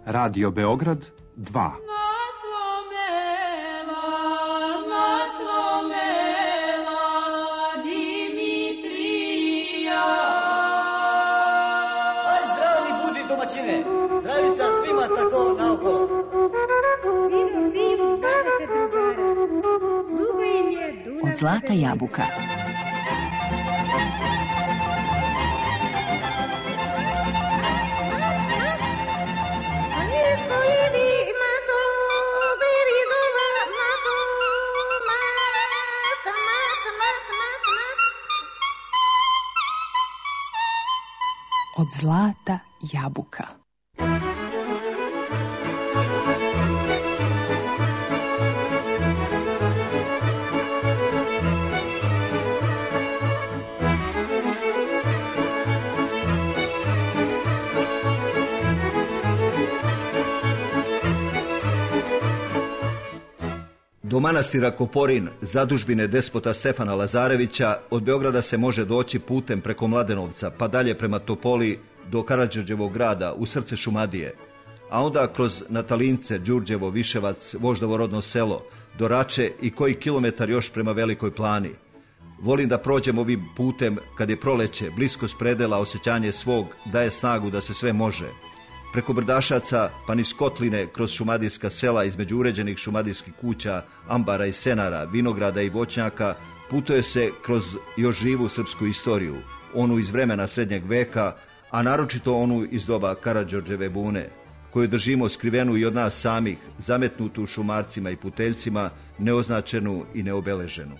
Radio Beograd 2. Zdravica svima tako naokolo. Od Zlata jabuka. Od Zlata jabuka. Do manastira Koporin, zadužbine despota Stefana Lazarevića, od Beograda se može doći putem preko Mladenovca, pa dalje prema Topoli do Karađorđevog grada u srce Šumadije, a onda kroz Natalince, Đurđevo, Viševac, Voždovo rodno selo, do Rače i koji kilometar još prema Velikoj Plani. Volim da prođem ovim putem kad je proleće, bliskost predela, osjećanje svog daje snagu da se sve može. Preko Brdašaca pa niz Kotline, kroz šumadijska sela između uređenih šumadijskih kuća, ambara i senara, vinograda i voćnjaka, putuje se kroz još živu srpsku istoriju, onu iz vremena srednjeg veka, a naročito onu iz doba Karađorđeve bune, koju držimo skrivenu i od nas samih, zametnutu šumarcima i puteljcima, neoznačenu i neobeleženu.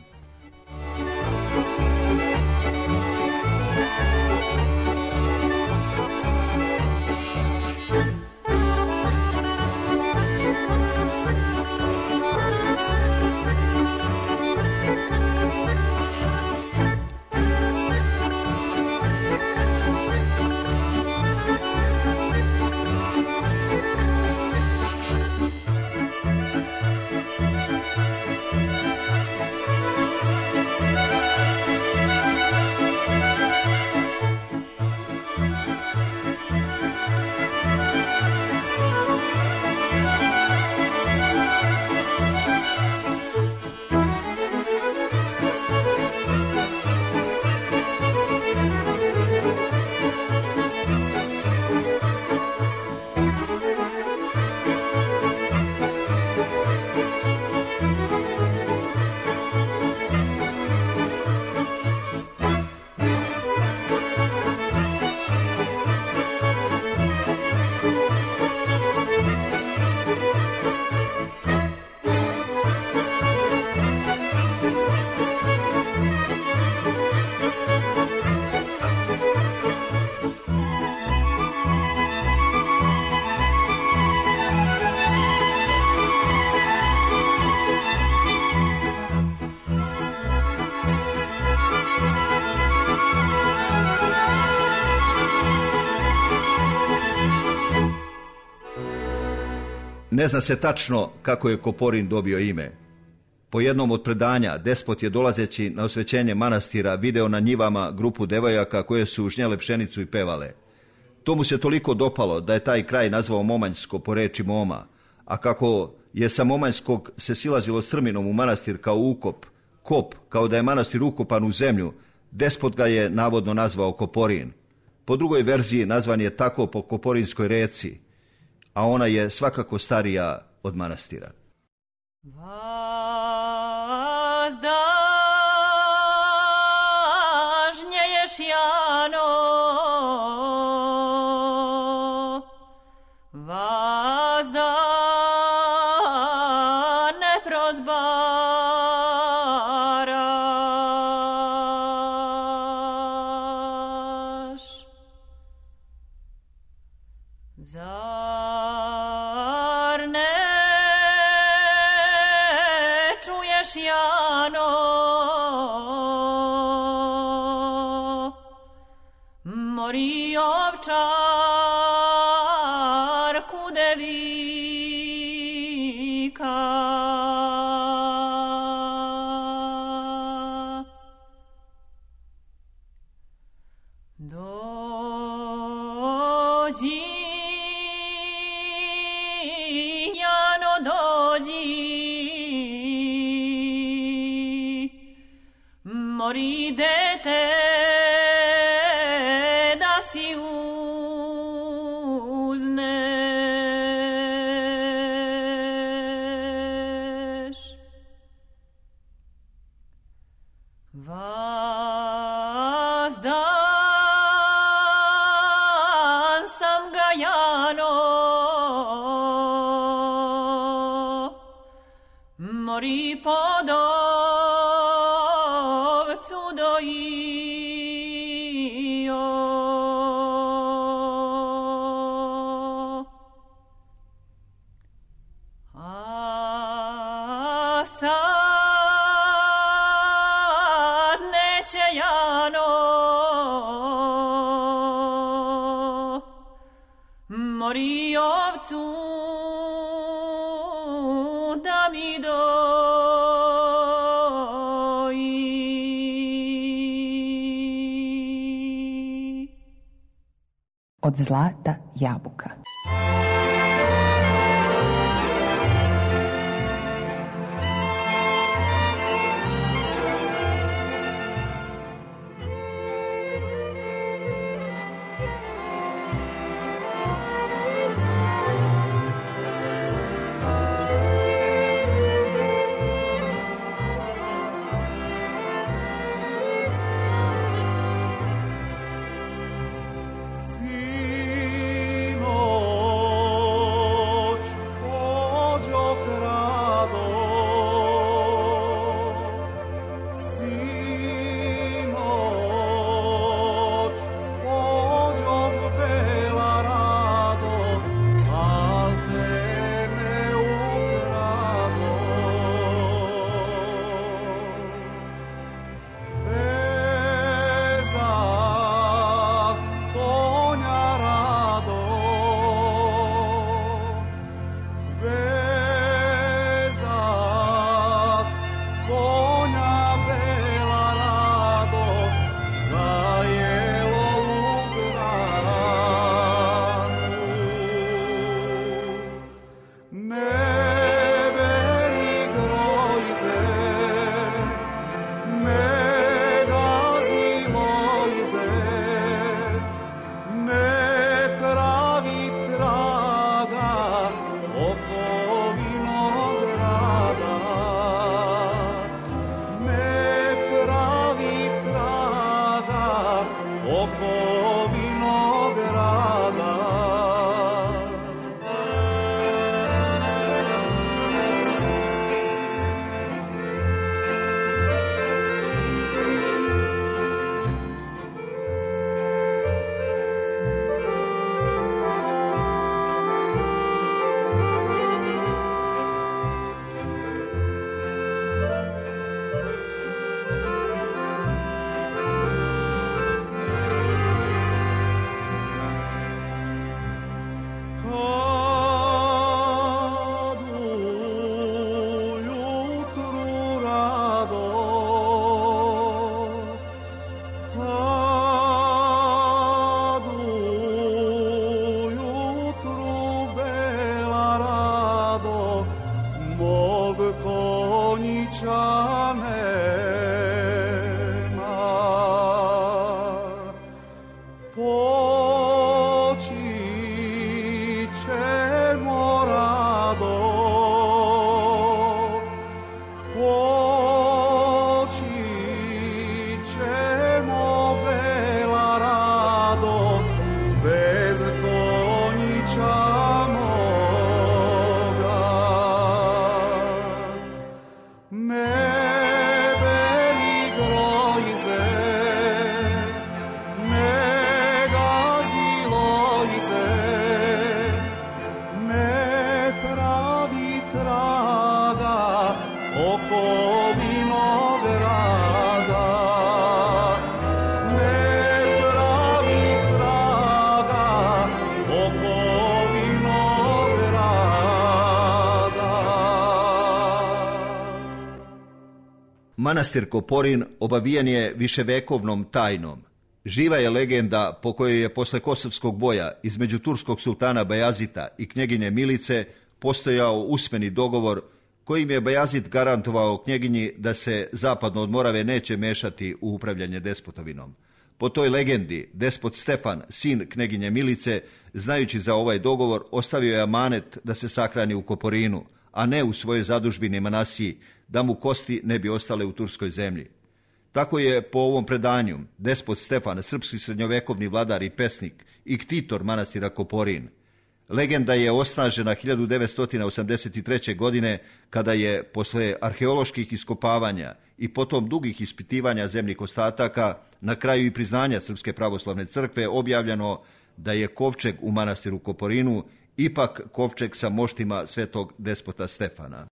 Ne zna se tačno kako je Koporin dobio ime. Po jednom od predanja, despot je dolazeći na osvećenje manastira video na njivama grupu devojaka koje su žnjele pšenicu i pevale. To mu se toliko dopalo da je taj kraj nazvao Momanjsko po reči Moma, a kako je sa Momanjskog se silazilo strminom u manastir kao ukop, kop kao da je manastir ukopan u zemlju, despot ga je navodno nazvao Koporin. Po drugoj verziji nazvan je tako po Koporinskoj reci, a ona je svakako starija od manastira. Vazdažnjeješ Jano, vazda ne prozbaraš. Zar ne čuješ Jano, mori ovčar kude vika. Dođi mori pod ovcu dojio. A sad neće Jano mori ovcu da mi doji. Od zlata jabuka. Manastir Koporin obavijen je viševekovnom tajnom. Živa je legenda po kojoj je posle kosovskog boja između turskog sultana Bajazita i knjeginje Milice postojao usmeni dogovor kojim je Bajazit garantovao knjeginji da se zapadno od Morave neće mešati u upravljanje despotovinom. Po toj legendi, despot Stefan, sin knjeginje Milice, znajući za ovaj dogovor, ostavio je amanet da se sahrani u Koporinu, a ne u svojoj zadužbini Manasiji, da mu kosti ne bi ostale u turskoj zemlji. Tako je po ovom predanju despot Stefan, srpski srednjovekovni vladar i pesnik i ktitor manastira Koporin. Legenda je osnažena 1983. godine kada je posle arheoloških iskopavanja i potom dugih ispitivanja zemljih ostataka, na kraju i priznanja Srpske pravoslavne crkve, objavljeno da je kovčeg u manastiru Koporinu ipak kovčeg sa moštima svetog despota Stefana.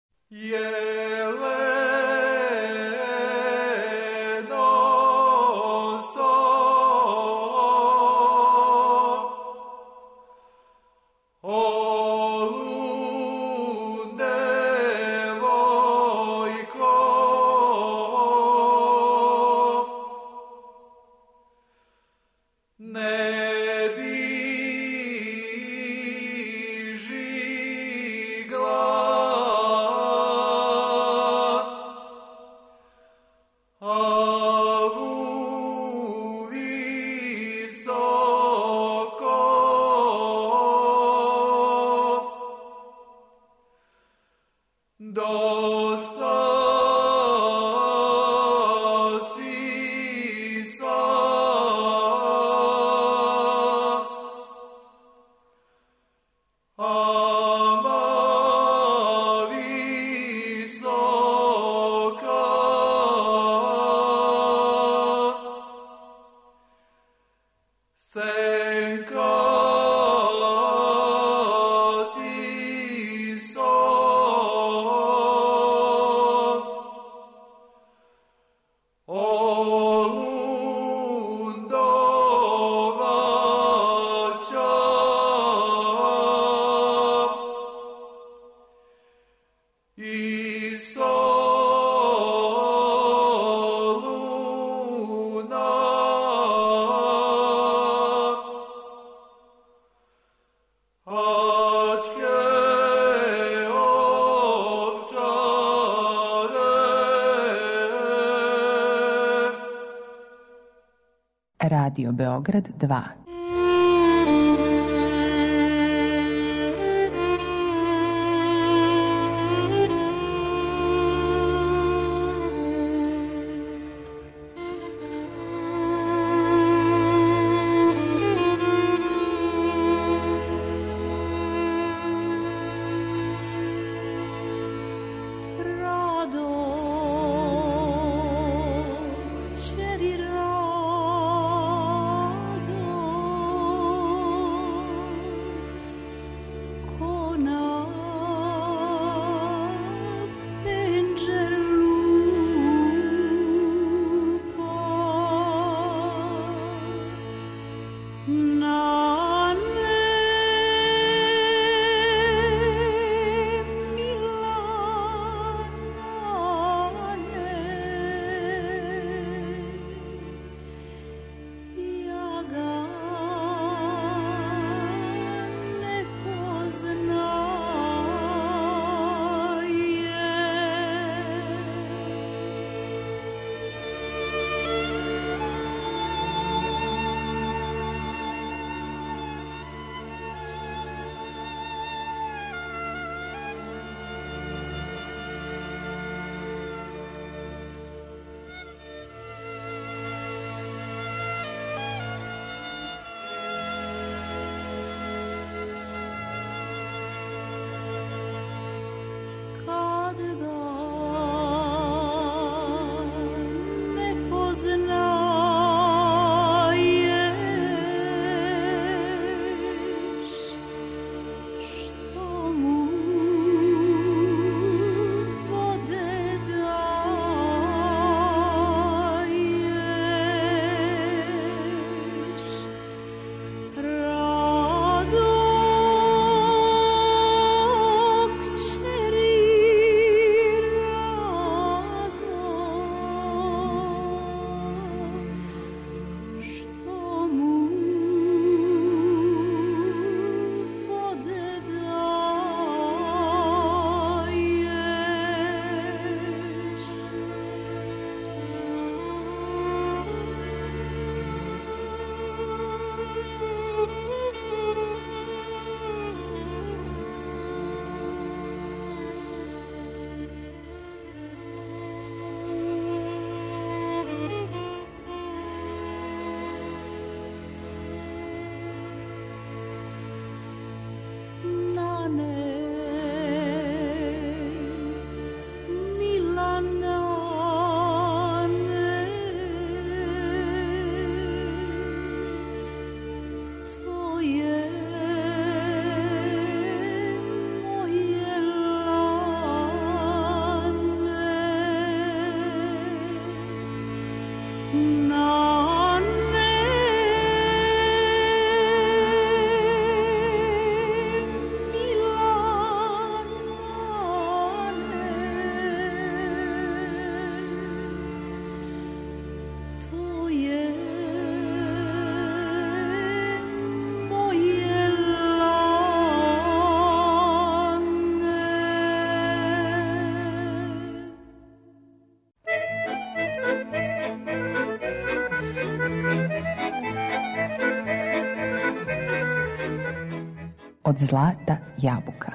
Radio Beograd 2. zlata jabuka.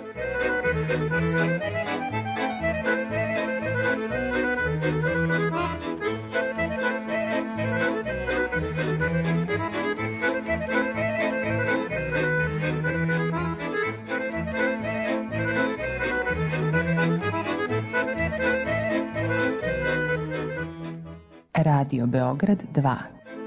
Radio Beograd 2.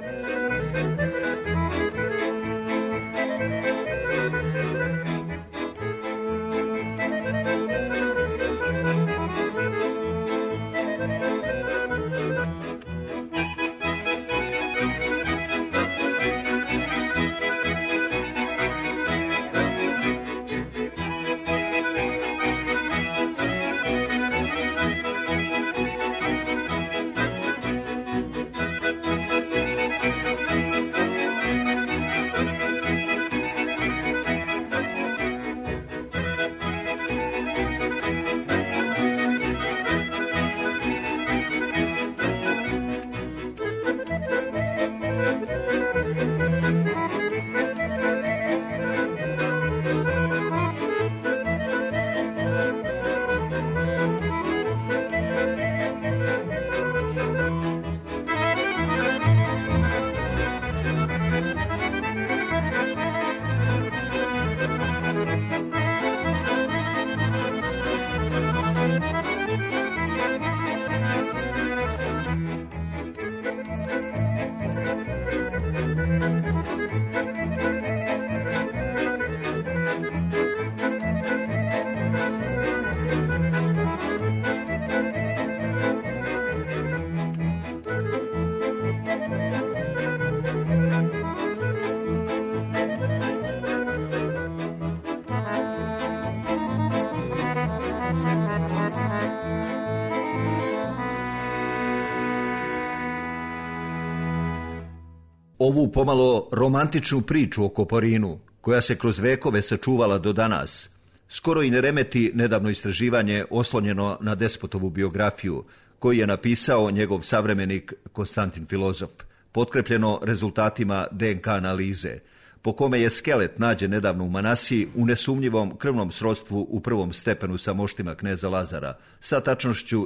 Ovu pomalo romantičnu priču o Koporinu, koja se kroz vekove sačuvala do danas, skoro i ne remeti nedavno istraživanje oslonjeno na Despotovu biografiju, koju je napisao njegov savremenik Konstantin Filozof, potkrepljeno rezultatima DNK analize, po kome je skelet nađen nedavno u Manasiji u nesumnjivom krvnom srodstvu u prvom stepenu sa moštima kneza Lazara, sa tačnošću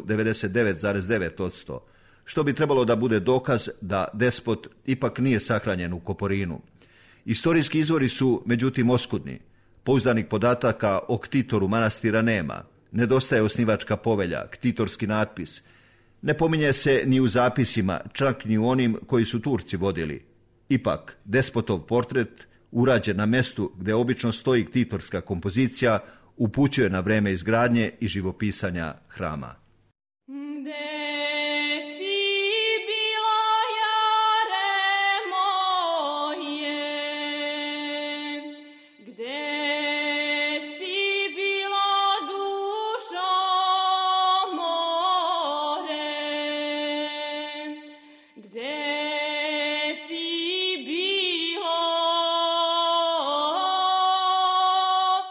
99,9%, što bi trebalo da bude dokaz da despot ipak nije sahranjen u Koporinu. Istorijski izvori su, međutim, oskudni. Pouzdanih podataka o ktitoru manastira nema. Nedostaje osnivačka povelja, ktitorski natpis. Ne pominje se ni u zapisima, čak ni u onim koji su Turci vodili. Ipak, despotov portret, urađen na mestu gde obično stoji ktitorska kompozicija, upućuje na vreme izgradnje i živopisanja hrama.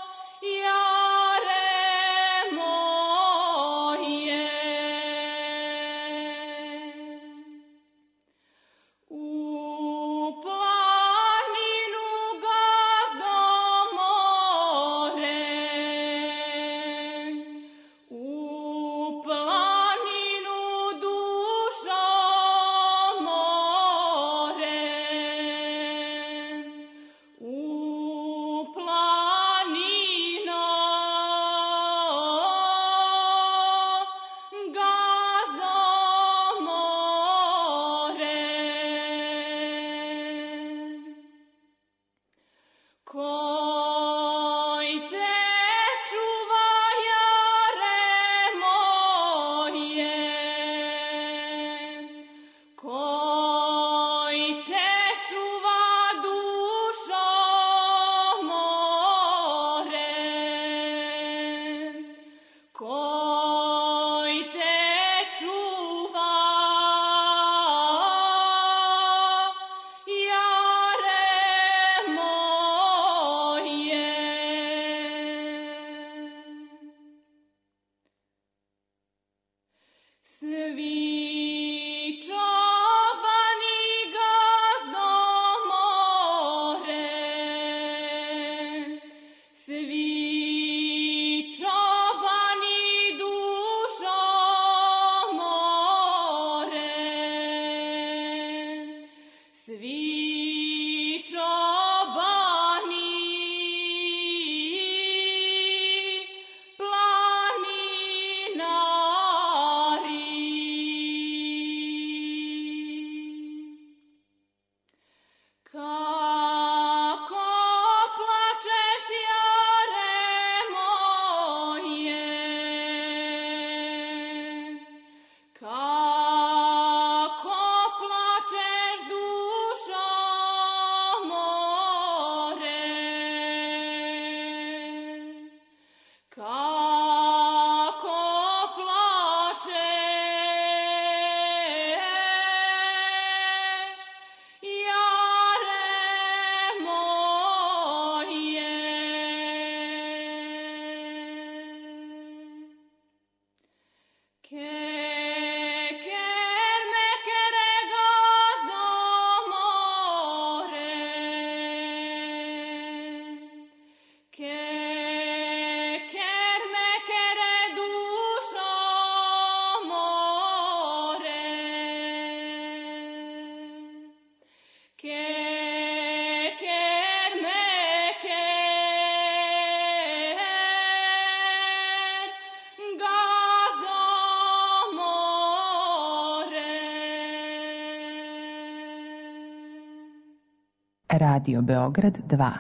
Yeah. Radio Beograd 2.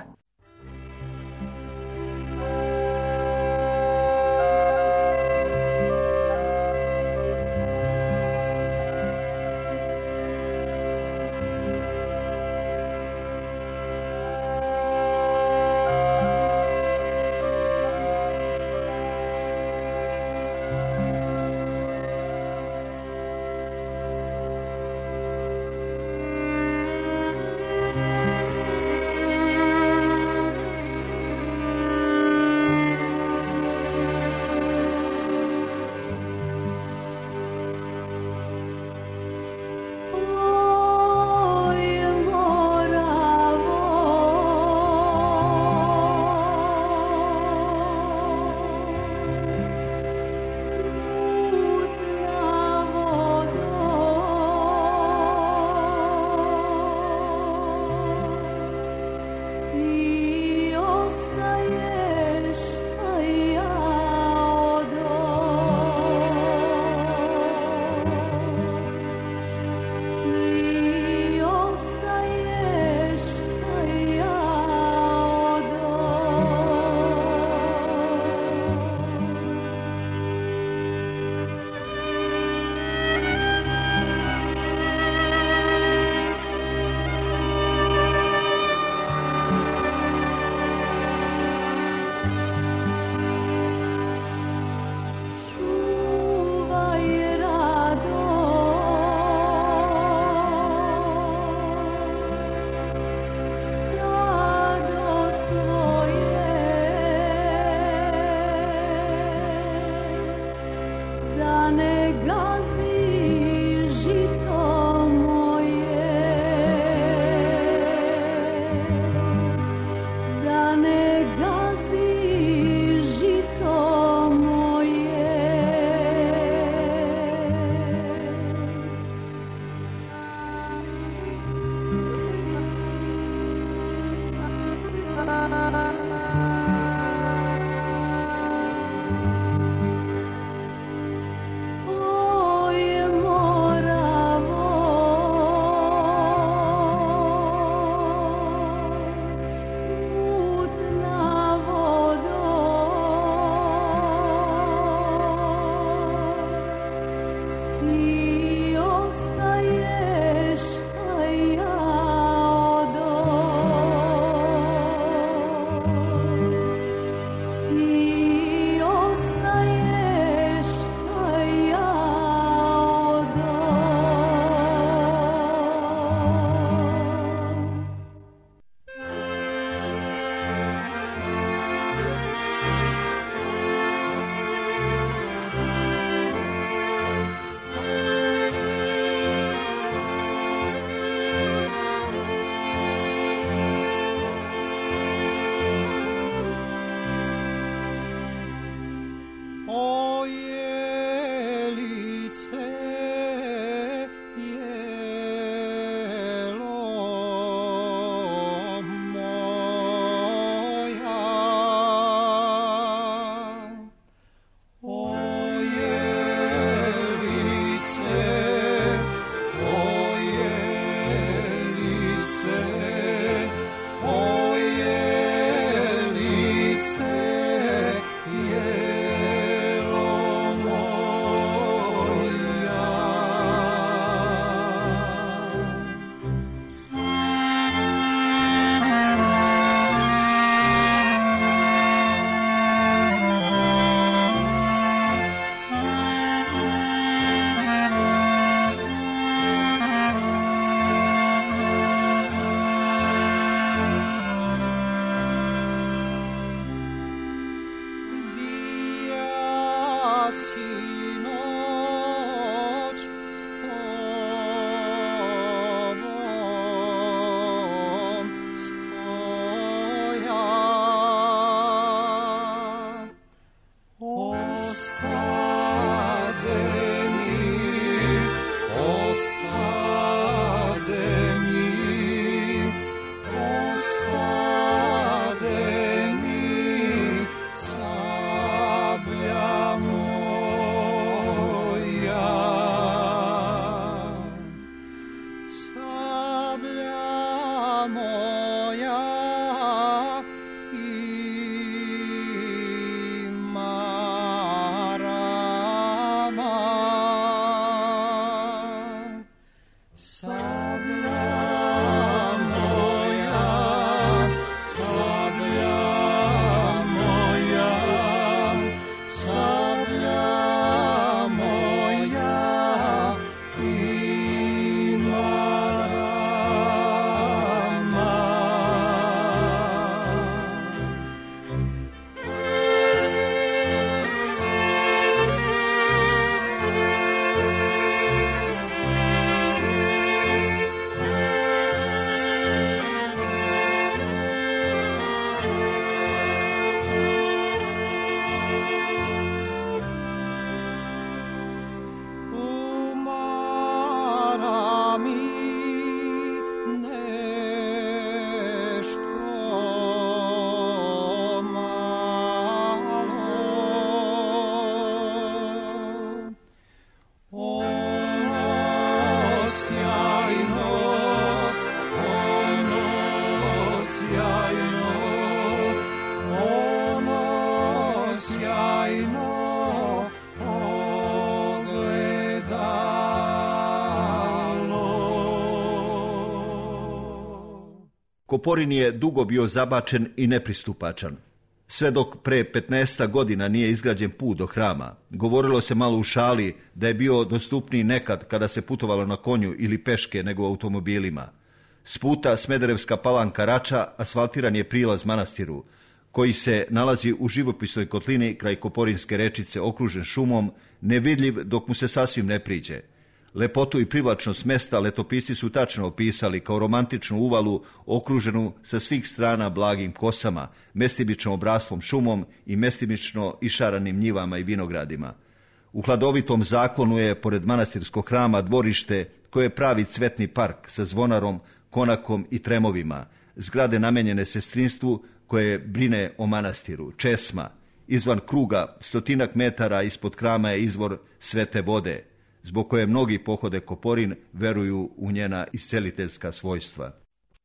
Koporin je dugo bio zabačen i nepristupačan. Sve dok pre 15 godina nije izgrađen put do hrama, govorilo se malo u šali da je bio dostupniji nekad kada se putovalo na konju ili peške nego automobilima. S puta Smederevska Palanka Rača asfaltiran je prilaz manastiru, koji se nalazi u živopisnoj kotlini kraj Koporinske rečice, okružen šumom, nevidljiv dok mu se sasvim ne priđe. Lepotu i privlačnost mesta letopisci su tačno opisali kao romantičnu uvalu okruženu sa svih strana blagim kosama, mestimično obraslom šumom i mestimično išaranim njivama i vinogradima. U hladovitom zaklonu je, pored manastirskog hrama, dvorište koje je pravi cvetni park sa zvonarom, konakom i tremovima, zgrade namenjene sestrinstvu koje brine o manastiru, česma. Izvan kruga 100 metara ispod hrama je izvor svete vode, zbog koje mnogi pohode Koporin veruju u njena isceliteljska svojstva.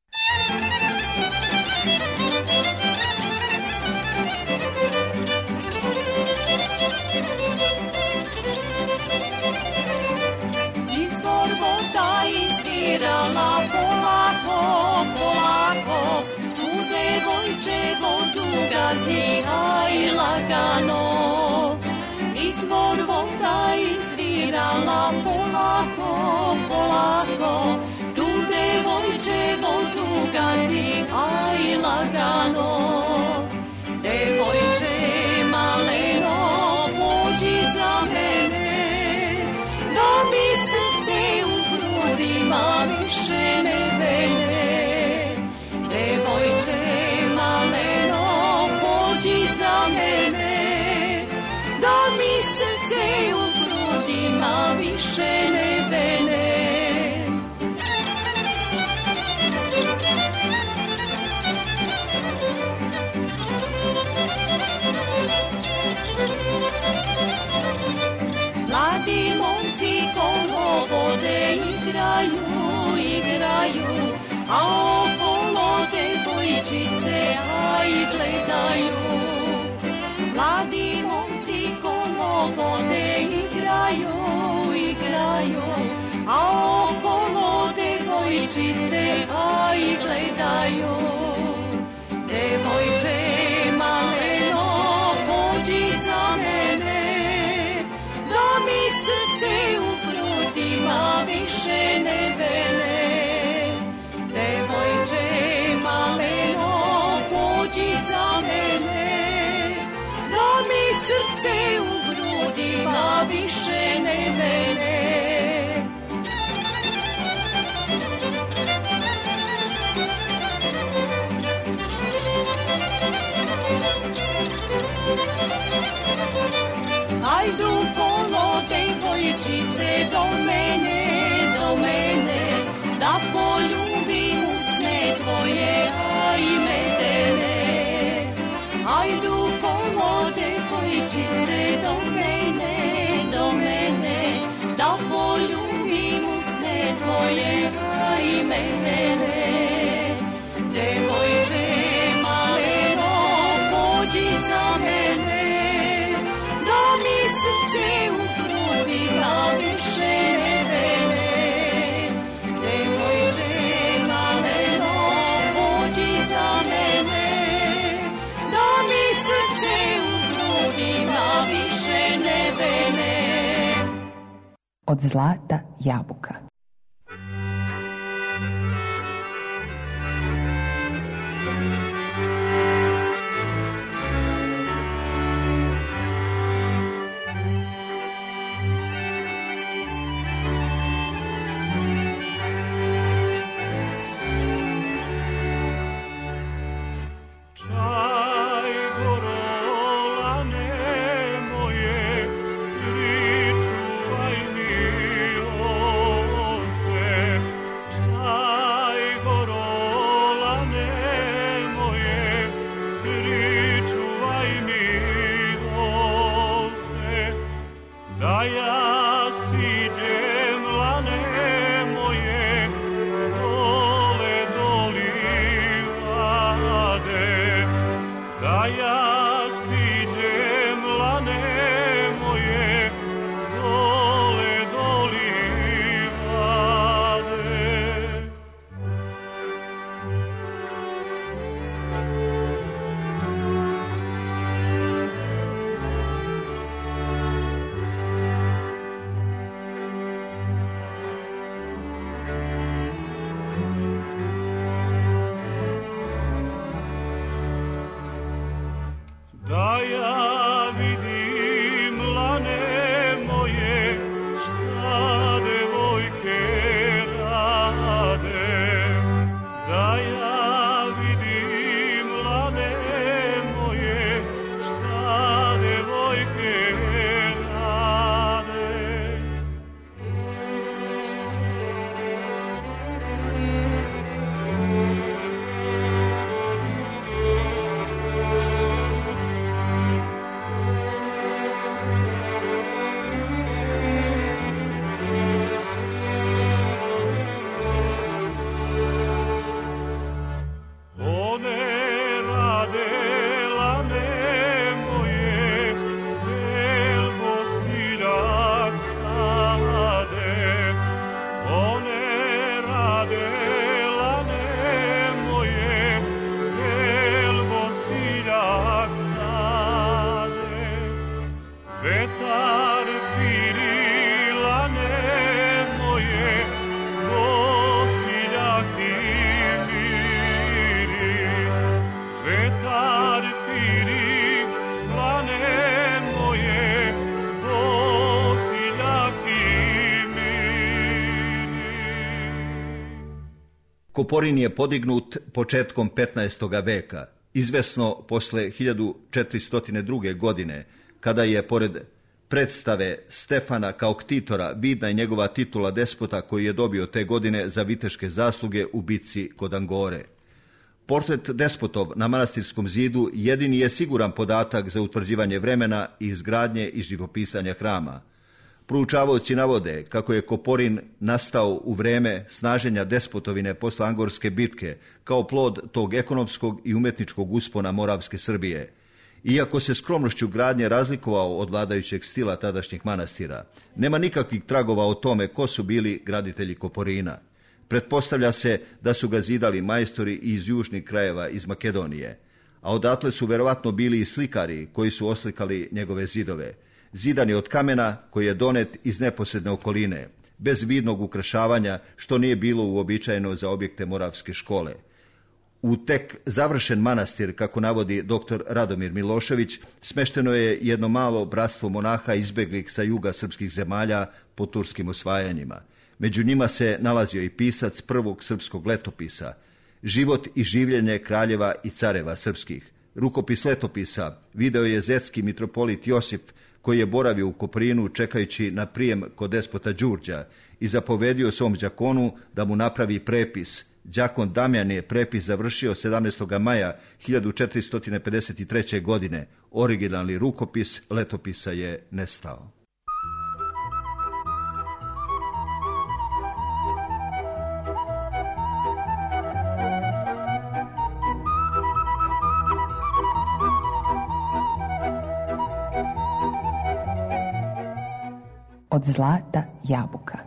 Izvor voda izvirala polako, polako, tu devojče vodu gazi, aj lagano. Izvor voda izvirala polako, polako, tu devojče vodu gazi, aj lagano. Devojče maleno, pođi za mene, da mi srce u grudima više ne vene. Devojče maleno, pođi za mene, da mi srce u grudima više ne vene. Mladi momci kolo vode igraju, igraju, a okolo devojčice aj gledaju. Mladi momci kolo vode igraju, igraju, a okolo devojčice aj gledaju. Devojče maleno, pođi za mene, da mi srce u grudima više ne vene. Devojče maleno, pođi za mene, da mi srce u grudima više ne vene. Ajdu kolo devojčice do mene, da poljubim usne tvoje, aj medene. Ajdu kolo devojčice do mene, da poljubim usne tvoje, aj medene. Devojče maleno, pođi za mene, da mi srce u grudima više ne vene. Devojče maleno, pođi za mene, da mi srce u grudima više ne vene. Od zlata jabuka. Moje, pričuvaj mi vetar pirila moje, dosiljaki miri. Vetar pirila moje, dosiljaki miri. Koporin je podignut početkom 15. veka, izvesno posle 1402. godine, kada je pored predstave Stefana kao ktitora vidna i njegova titula despota koju je dobio te godine za viteške zasluge u bitci kod Angore. Portret despotov na manastirskom zidu jedini je siguran podatak za utvrđivanje vremena i izgradnje i živopisanja hrama. Proučavaoci navode kako je Koporin nastao u vreme snaženja despotovine posle Angorske bitke kao plod tog ekonomskog i umetničkog uspona Moravske Srbije. Iako se skromnošću gradnje razlikovao od vladajućeg stila tadašnjih manastira, nema nikakvih tragova o tome ko su bili graditelji Koporina. Pretpostavlja se da su ga zidali majstori iz južnih krajeva iz Makedonije, a odatle su verovatno bili i slikari koji su oslikali njegove zidove. Zidan je od kamena koji je donet iz neposredne okoline, bez vidnog ukrašavanja, što nije bilo uobičajeno za objekte Moravske škole. U tek završen manastir, kako navodi dr. Radomir Milošević, smešteno je jedno malo bratstvo monaha izbeglih sa juga srpskih zemalja po turskim osvajanjima. Među njima se nalazio i pisac prvog srpskog letopisa, Život i življenje kraljeva i careva srpskih. Rukopis letopisa video je zetski mitropolit Josif, koji je boravio u Koporinu čekajući na prijem kod despota Đurđa i zapovedio svom đakonu da mu napravi prepis. Đakon Damjan je prepis završio 17. maja 1453. godine. Originalni rukopis letopisa je nestao. Od zlata jabuka.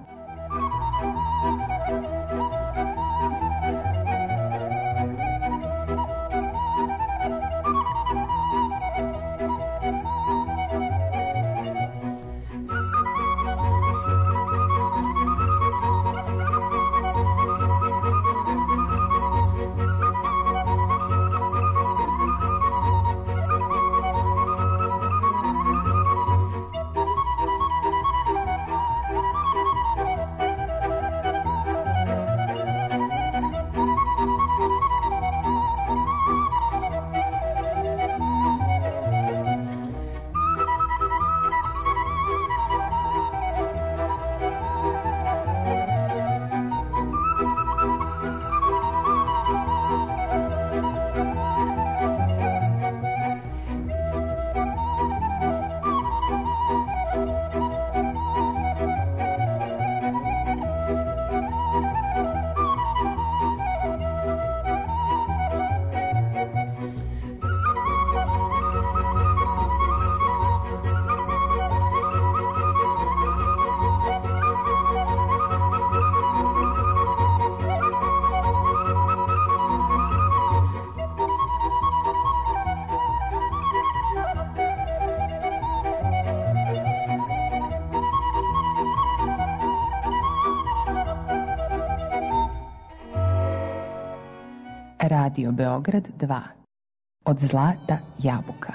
Radio Beograd 2. Od zlata jabuka.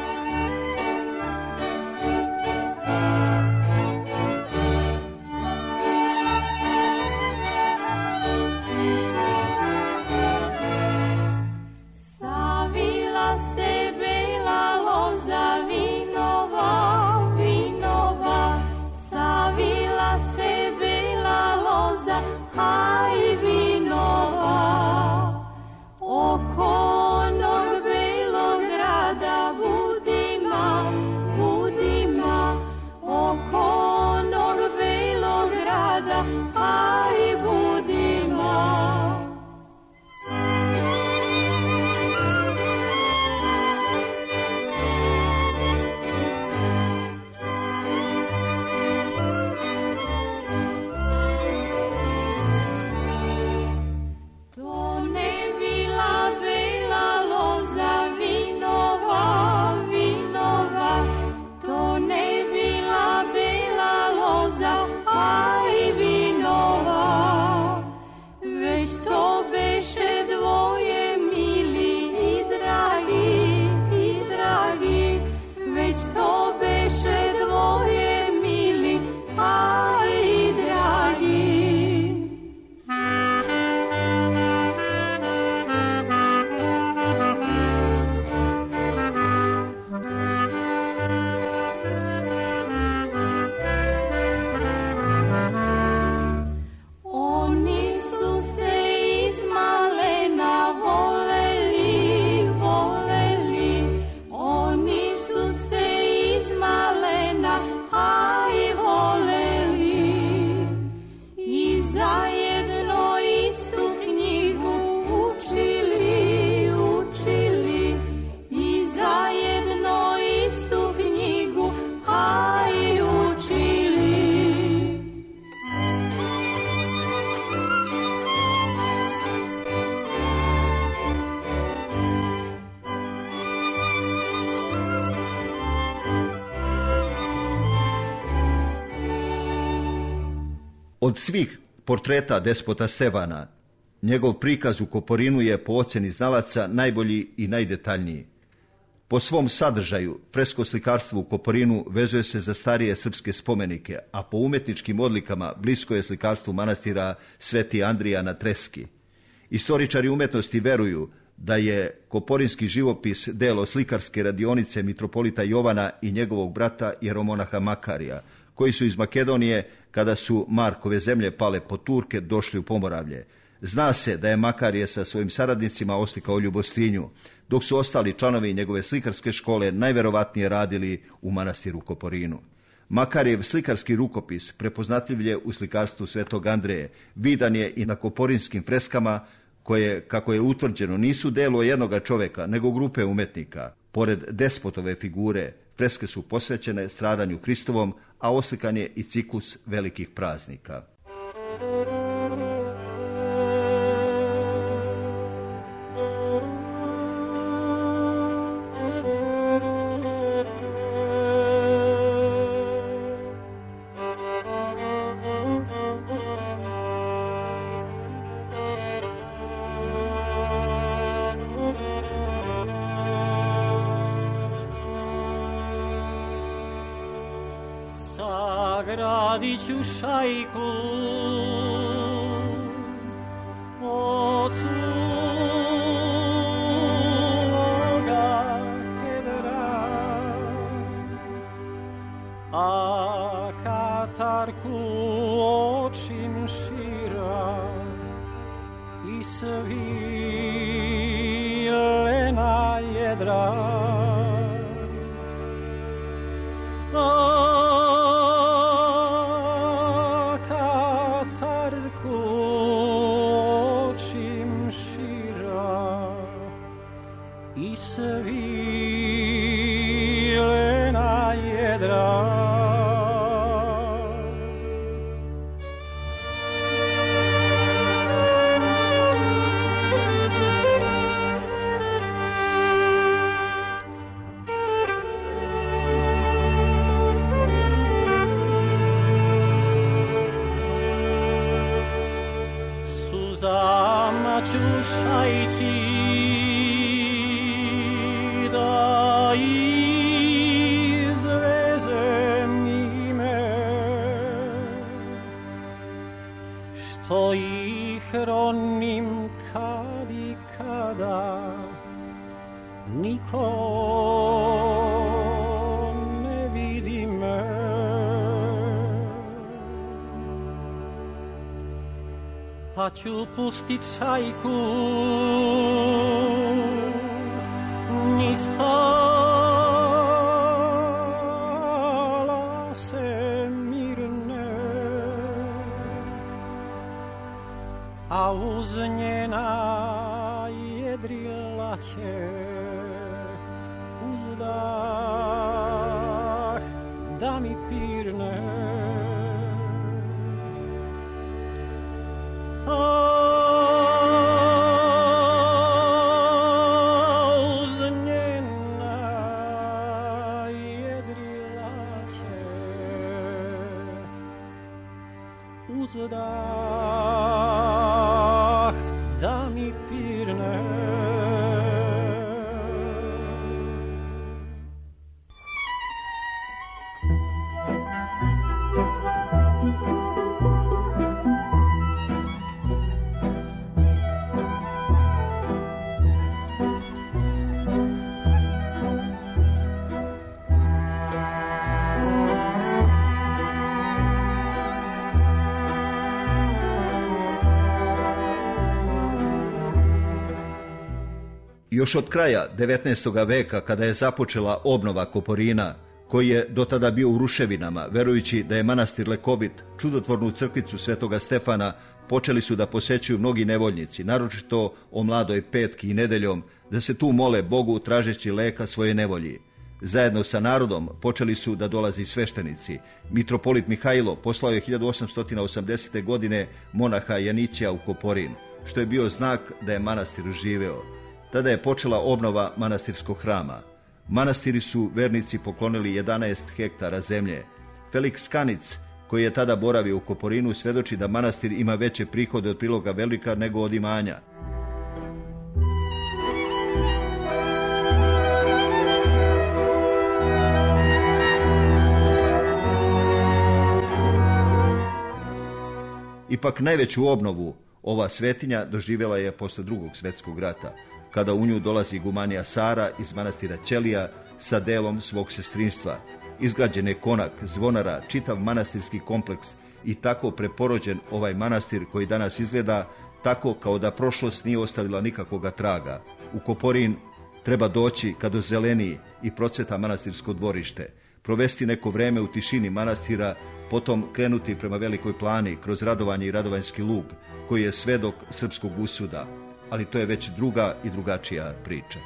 Savila se bela loza vinova, vinova. Savila se bela loza, aj vinova. Oko onog belog grada Od svih portreta despota Stefana, njegov prikaz u Koporinu je po ocjeni znalaca najbolji i najdetaljniji. Po svom sadržaju, fresko slikarstvo u Koporinu vezuje se za starije srpske spomenike, a po umetničkim odlikama blisko je slikarstvu manastira Sveti Andrija na Treski. Istoričari umetnosti veruju da je koporinski živopis delo slikarske radionice mitropolita Jovana i njegovog brata jeromonaha Makarija, koji su iz Makedonije, kada su Markove zemlje pale pod Turke, došli u Pomoravlje. Zna se da je Makarije sa svojim saradnicima oslikao Ljubostinju, dok su ostali članovi njegove slikarske škole najverovatnije radili u manastiru Koporinu. Makarijev slikarski rukopis prepoznatljiv je u slikarstvu Svetog Andreje, vidan je i na koporinskim freskama koje, kako je utvrđeno, nisu delo jednoga čoveka, nego grupe umetnika. Pored despotove figure, freske su posvećene stradanju Hristovom, a oslikan je i ciklus velikih praznika. Sagradit ću šajku od svoga kedra, a katarku od šinšira i svilena jedra. Svilena jedra. Suzama ću šajti da izvezem ime, što ih ronim kad i kada niko ne vidi me. Pa ću pustit šajku stala se mirne, a uz njena jedrila će uzdah da mi pirne. Uzdah da mi pirne. Još od kraja 19. veka, kada je započela obnova Koporina, koji je do tada bio u ruševinama, verujući da je manastir lekovit, čudotvornu crkvicu Svetoga Stefana počeli su da posećuju mnogi nevoljnici, naročito o Mladoj petki i nedeljom, da se tu mole Bogu tražeći leka svoje nevolji. Zajedno sa narodom počeli su da dolazi sveštenici. Mitropolit Mihajlo poslao je 1880. godine monaha Janića u Koporin, što je bio znak da je manastir živeo. Tada je počela obnova manastirskog hrama. Manastiri su vernici poklonili 11 hektara zemlje. Felix Kanic, koji je tada boravio u Koporinu, svjedoči da manastir ima veće prihode od priloga Velika nego od imanja. Ipak najveću obnovu ova svetinja doživjela je posle Drugog svjetskog rata, kada u nju dolazi igumanija Sara iz manastira Ćelija sa delom svog sestrinstva. Izgrađen je konak, zvonara, čitav manastirski kompleks i tako preporođen ovaj manastir koji danas izgleda tako kao da prošlost nije ostavila nikakvoga traga. U Koporin treba doći kad ozeleni i procveta manastirsko dvorište, provesti neko vreme u tišini manastira, potom krenuti prema Velikoj Plani kroz Radovanje i Radovanjski lug, koji je svedok srpskog usuda, ali to je već druga i drugačija priča.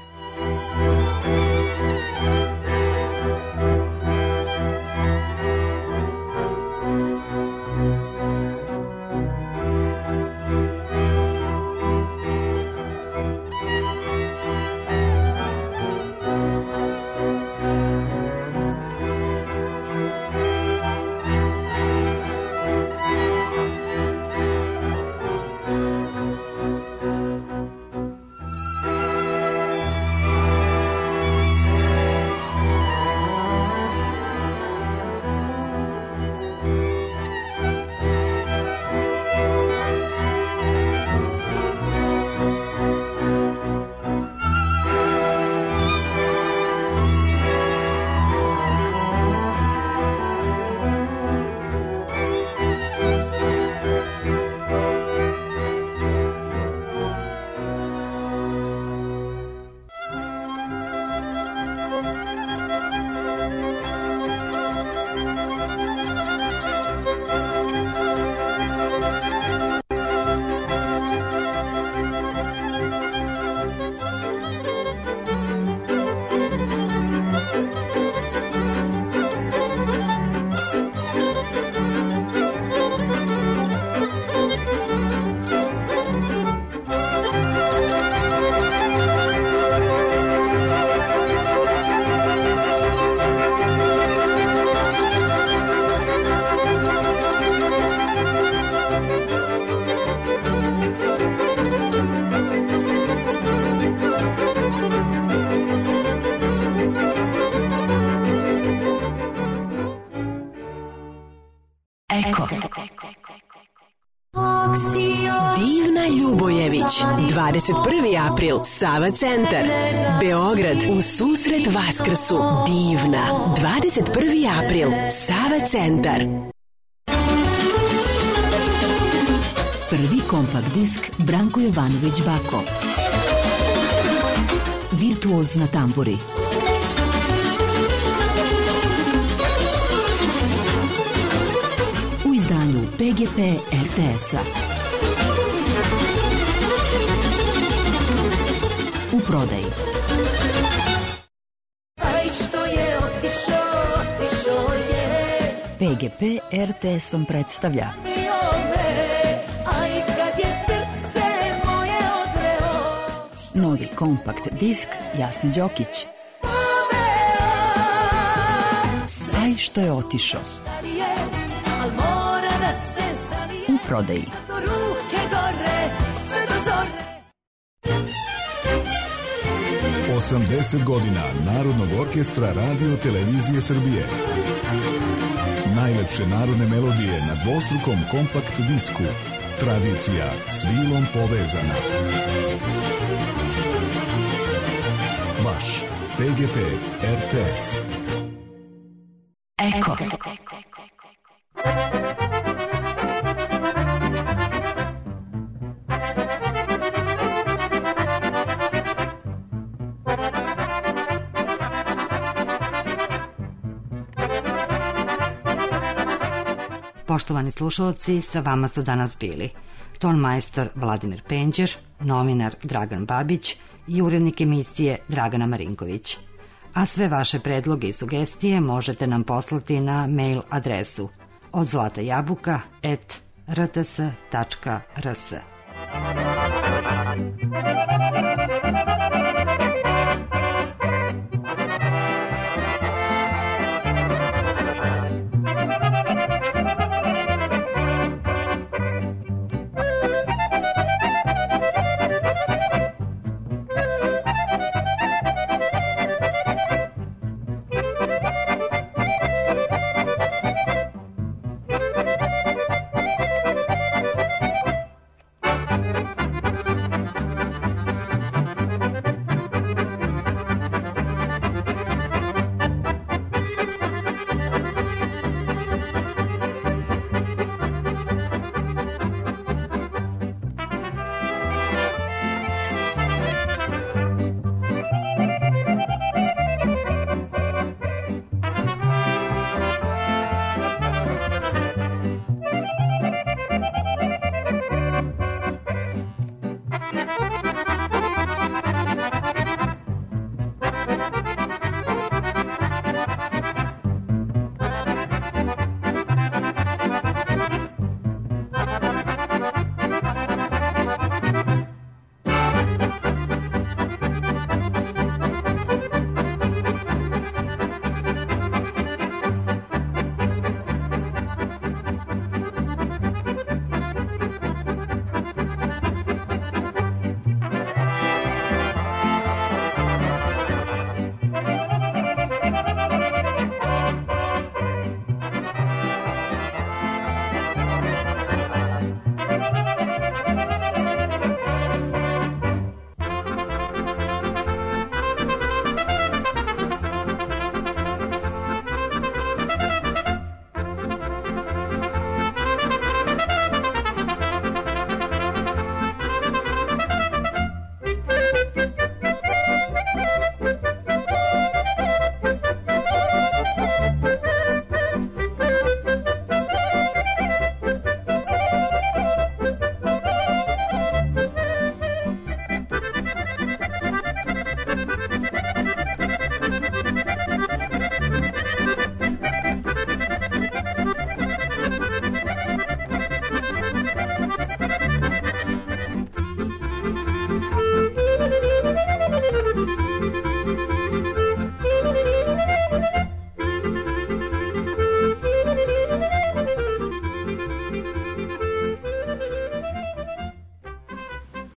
Divna Ljubojević, 21. april, Sava centar, Beograd, u susret Vaskrsu. Divna, 21. april, Sava centar. Prvi kompakt disk Branko Jovanović Bako. Virtuoz na tamburi. U izdanju PGP RTS-a. U prodaji. PGP RTS vam predstavlja novi kompakt disk Jasne Đokić. Aj što je otišao. U prodaji. 80 godina Narodnog orkestra Radio Televizije Srbije. Najlepše narodne melodije na dvostrukom kompakt disku. Tradicija s vilom povezana. Vaš PGP RTS. Eko. Poštovani slušalci, sa vama su danas bili tonmajstor Vladimir Penđer, novinar Dragan Babić i urednik emisije Dragana Marinković. A sve vaše predloge i sugestije možete nam poslati na mail adresu odzlatajabuka@rts.rs.